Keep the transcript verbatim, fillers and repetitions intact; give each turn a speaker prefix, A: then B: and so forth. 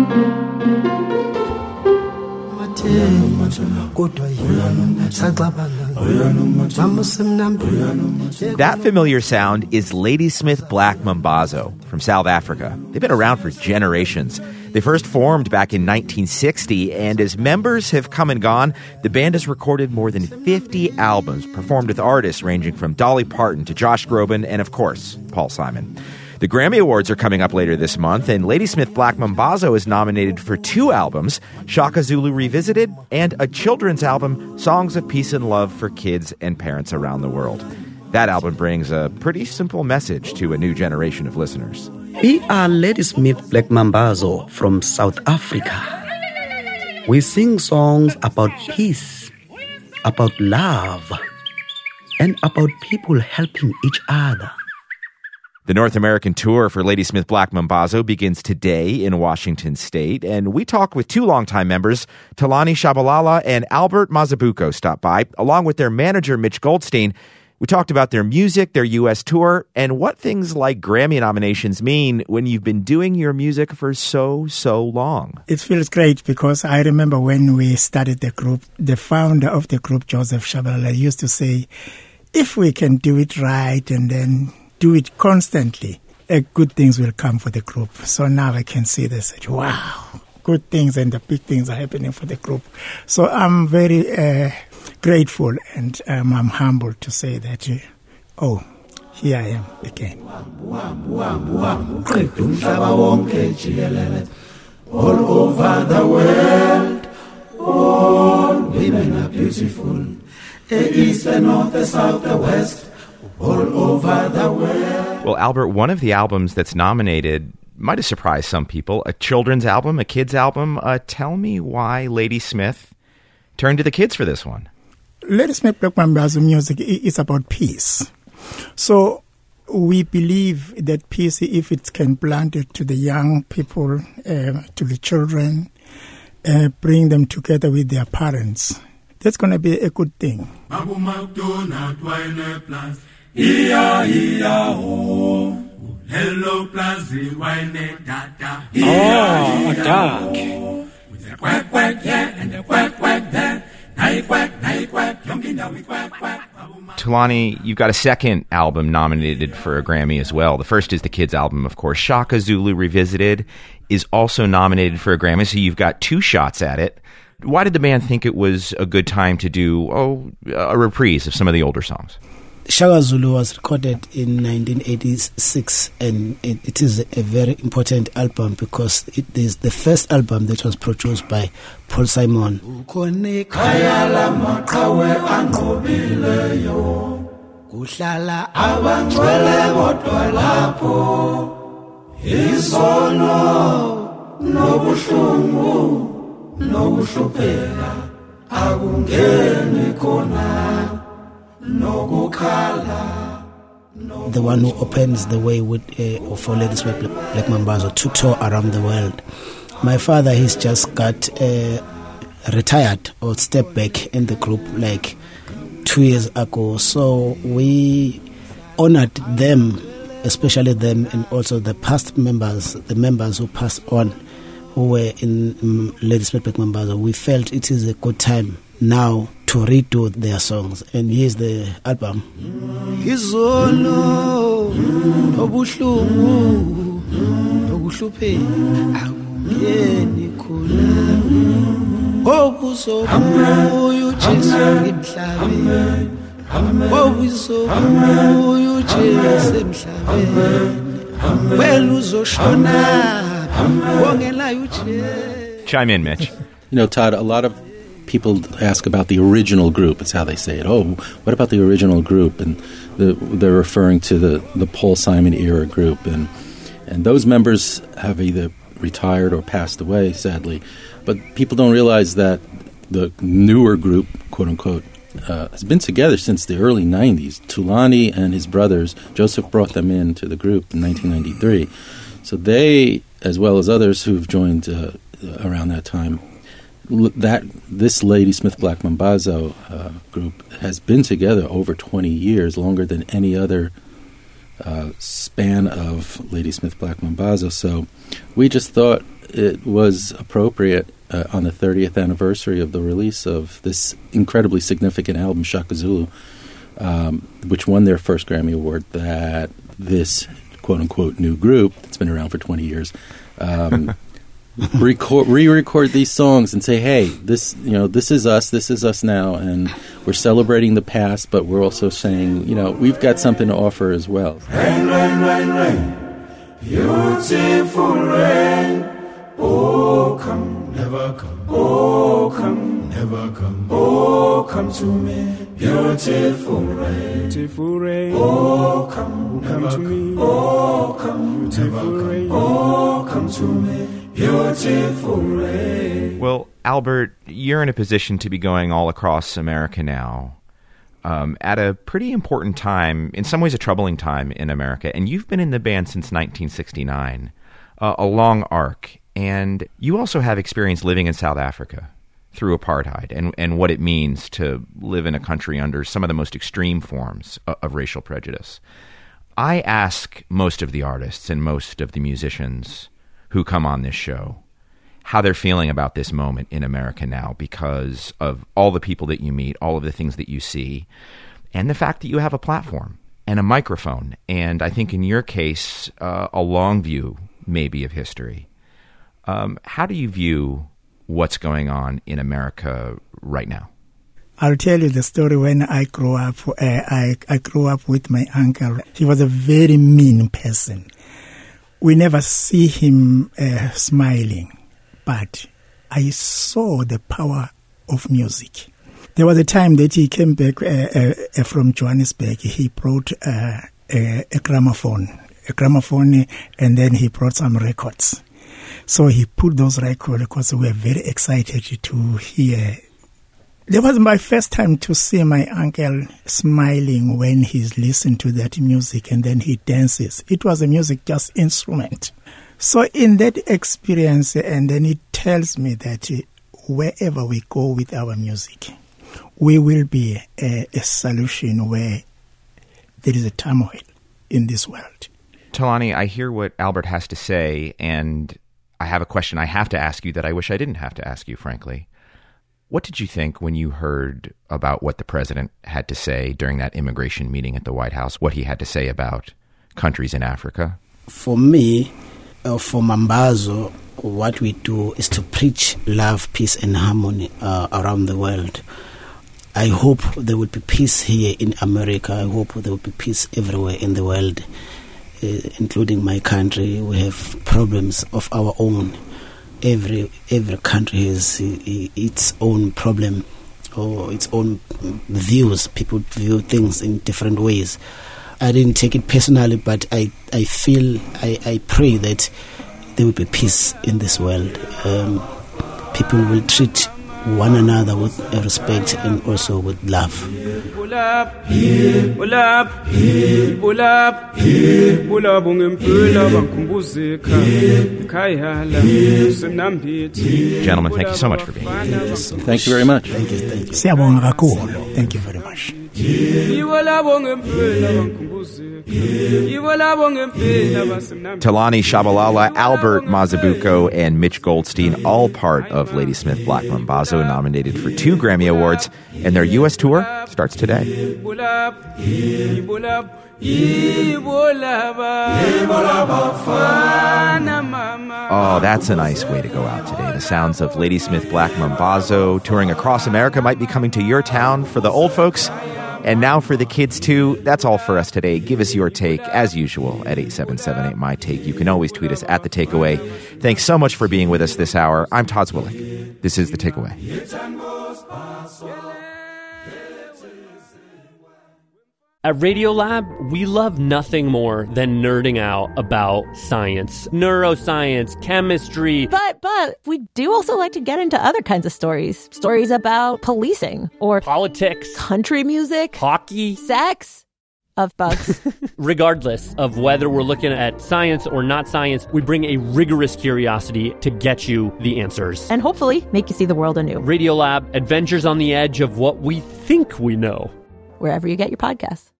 A: That familiar sound is Ladysmith Black Mambazo from South Africa. They've been around for generations. They first formed back in nineteen sixty, and as members have come and gone, the band has recorded more than fifty albums, performed with artists ranging from Dolly Parton to Josh Groban and, of course, Paul Simon. The Grammy Awards are coming up later this month, and Ladysmith Black Mambazo is nominated for two albums, Shaka Zulu Revisited and a children's album, Songs of Peace and Love for Kids and Parents Around the World. That album brings a pretty simple message to a new generation of listeners.
B: We are Ladysmith Black Mambazo from South Africa. We sing songs about peace, about love, and about people helping each other.
A: The North American tour for Ladysmith Black Mambazo begins today in Washington State, and we talk with two longtime members, Thulani Shabalala and Albert Mazibuko, stopped by, along with their manager, Mitch Goldstein. We talked about their music, their U S tour, and what things like Grammy nominations mean when you've been doing your music for so, so long.
C: It feels great because I remember when we started the group, the founder of the group, Joseph Shabalala, used to say, if we can do it right and then do it constantly, uh, good things will come for the group. So now I can see this, wow, good things and the big things are happening for the group. So I'm very uh, grateful and um, I'm humbled to say that, uh, oh, here I am again.
D: All over the world, all women are beautiful. The east, the north, the south, the west, all over the world.
A: Well, Albert, one of the albums that's nominated might have surprised some people. A children's album, a kid's album. Uh, tell me why Ladysmith turned to the kids for this one.
C: Ladysmith Black Mambazo music is about peace. So we believe that peace, if it can plant it to the young people, uh, to the children, uh, bring them together with their parents, that's going to be a good thing.
D: Iya, iya, oh. Hello, Plazi, wine, dada.
E: Oh, dark.
D: With the quack, quack, yeah, and the quack, quack, there. Nai quack, nai quack, yonki, now we quack, quack.
A: Thulani, you've got a second album nominated for a Grammy as well. The first is the kids' album, of course. Shaka Zulu Revisited is also nominated for a Grammy, so you've got two shots at it. Why did the band think it was a good time to do, oh, a reprise of some of the older songs?
E: Shaka Zulu was recorded in nineteen eighty-six, and it, it is a very important album because it is the first album that was produced by Paul Simon. The one who opens the way with uh, for Ladysmith Black Mambazo to tour around the world. My father, he's just got uh, retired or stepped back in the group like two years ago. So we honored them, especially them, and also the past members, the members who passed on, who were in um, Ladysmith Black Mambazo. We felt it is a good time now to redo their songs, and here's the album. Izolo obuhlungu obuhluphe akungeni khona obuzobuya uJesu emhlabeni obuzobuya uJesu emhlabeni wena uzoshona wongela uJesu.
A: Chime in, Mitch.
F: You know, Todd, a lot of people ask about the original group. It's how they say it. Oh, what about the original group? And the, they're referring to the, the Paul Simon era group. And and those members have either retired or passed away, sadly. But people don't realize that the newer group, quote-unquote, uh, has been together since the early nineties. Thulani and his brothers, Joseph brought them into the group in nineteen ninety-three. So they, as well as others who've joined uh, around that time, that this Ladysmith Black Mambazo uh, group has been together over twenty years, longer than any other uh, span of Ladysmith Black Mambazo. So we just thought it was appropriate uh, on the thirtieth anniversary of the release of this incredibly significant album, Shaka Zulu, um, which won their first Grammy Award, that this quote-unquote new group that's been around for twenty years um, record, re-record these songs and say, hey, this, you know, this is us, this is us now, and we're celebrating the past, but we're also saying, you know, we've got something to offer as well.
D: Rain, rain, rain, rain, beautiful rain. Oh, come, never come. Oh, come, never come. Oh, come to me, beautiful rain. Beautiful rain. Oh, come, never come. Oh, come, never come. Oh, come to me, beautiful rain.
A: Well, Albert, you're in a position to be going all across America now. Um, at a pretty important time, in some ways a troubling time in America, and you've been in the band since nineteen sixty-nine, uh, a long arc, and you also have experience living in South Africa through apartheid and, and what it means to live in a country under some of the most extreme forms of, of racial prejudice. I ask most of the artists and most of the musicians who come on this show how they're feeling about this moment in America now because of all the people that you meet, all of the things that you see, and the fact that you have a platform and a microphone, and I think in your case, uh, a long view maybe of history. Um, how do you view what's going on in America right now?
C: I'll tell you the story. When I grew up, uh, I, I grew up with my uncle. He was a very mean person. We never see him uh, smiling. But I saw the power of music. There was a time that he came back uh, uh, from Johannesburg. He brought uh, a, a gramophone, a gramophone, and then he brought some records. So he put those records because we were very excited to hear. That was my first time to see my uncle smiling when he's listened to that music, and then he dances. It was a music, just instrument. So in that experience, and then it tells me that wherever we go with our music, we will be a, a solution where there is a turmoil in this world.
A: Thulani, I hear what Albert has to say, and I have a question I have to ask you that I wish I didn't have to ask you, frankly. What did you think when you heard about what the president had to say during that immigration meeting at the White House, what he had to say about countries in Africa?
E: For me, Uh, for Mambazo, what we do is to preach love, peace, and harmony uh, around the world. I hope there will be peace here in America. I hope there will be peace everywhere in the world, uh, including my country. We have problems of our own. Every every country has uh, its own problem or its own views. People view things in different ways. I didn't take it personally, but I, I feel, I, I pray that there will be peace in this world. Um, people will treat one another with respect and also with love.
A: Gentlemen, thank you so much for being here.
F: Thank you very much.
E: Thank you, thank you.
C: Thank you very much.
A: Thulani Shabalala, Albert Mazibuko, and Mitch Goldstein, all part of Ladysmith Black Mambazo, nominated for two Grammy Awards, and their U S tour starts today. Oh, that's a nice way to go out today. The sounds of Ladysmith Black Mambazo touring across America might be coming to your town for the old folks. And now for the kids, too. That's all for us today. Give us your take, as usual, at eight seven seven eight, my take. You can always tweet us at The Takeaway. Thanks so much for being with us this hour. I'm Todd Zwillich. This is The Takeaway.
G: At Radiolab, we love nothing more than nerding out about science, neuroscience, chemistry.
H: But, but, we do also like to get into other kinds of stories. Stories about policing or
G: politics,
H: country music,
G: hockey,
H: sex, of bugs.
G: Regardless of whether we're looking at science or not science, we bring a rigorous curiosity to get you the answers.
H: And hopefully make you see the world anew.
G: Radiolab, adventures on the edge of what we think we know.
H: Wherever you get your podcasts.